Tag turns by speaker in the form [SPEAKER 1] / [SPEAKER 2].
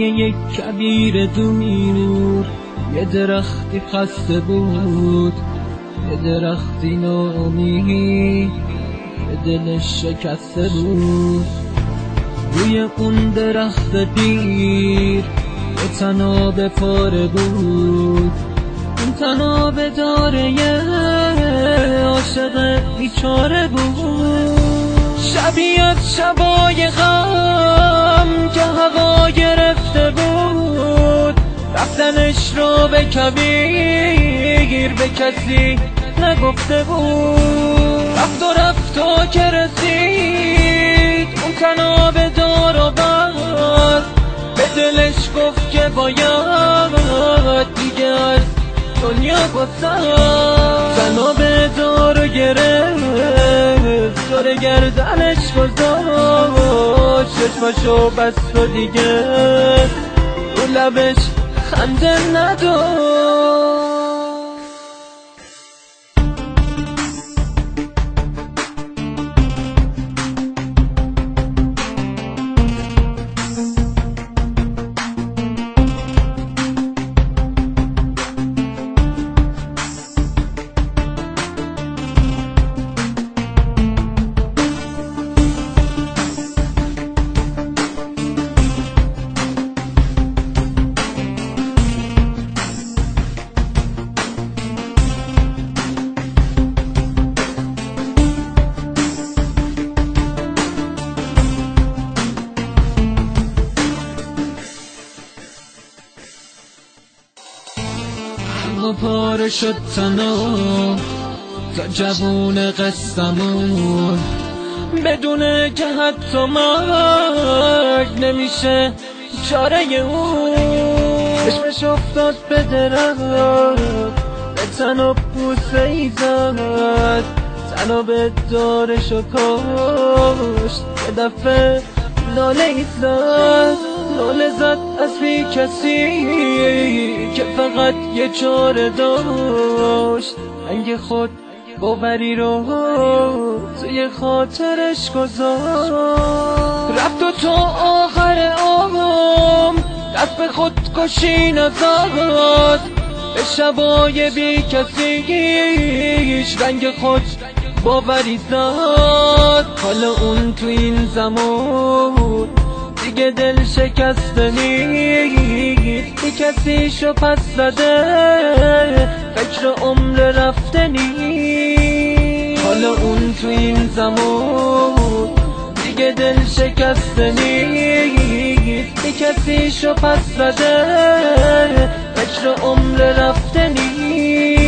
[SPEAKER 1] یک کبیر دور یه درختی خسته بود، یه درختی ناامید یه دلش شکسته بود. روی اون درخت پیر یه طناب پاره بود، اون طناب داره یه عاشق بیچاره بود. شبیه از شبای غم که هوا گرفته بود، رفتنش رو به کبیر به کسی نگفته بود. رفت و که رسید اون طناب دار و بر، به دلش گفت که باید دیگه از دنیا گذشت. طناب دار گرفت دور گردنش گذاشت، چشمشو بست و دیگه رو لبش خنده نداشت. و پاره شد تنها تا جوون قصه‌مون، بدونه که حتی مرگ نمیشه چاره اون. چشمش افتاد به درخت، به طناب بوسه ای زد، طناب دارشو کشت. یه دفعه لاله ای زد، لاله زد از بی کسی که فقط یه چاره داشت. رنگ خود باوری رو توی خاطرش گذاشت. رفت و تا آخر عمر دست به خودکشی نزد، به شبای بی کسیش رنگ خود باوری زد. حالا اون تو این زمان دیگه دل شکسته نیست، بی کسیشو پس زده فکر عمر رفته نیست. حالا اون تو این زمان دیگه دل شکسته نیست، بی کسیشو پس زده فکر عمر رفته نیست.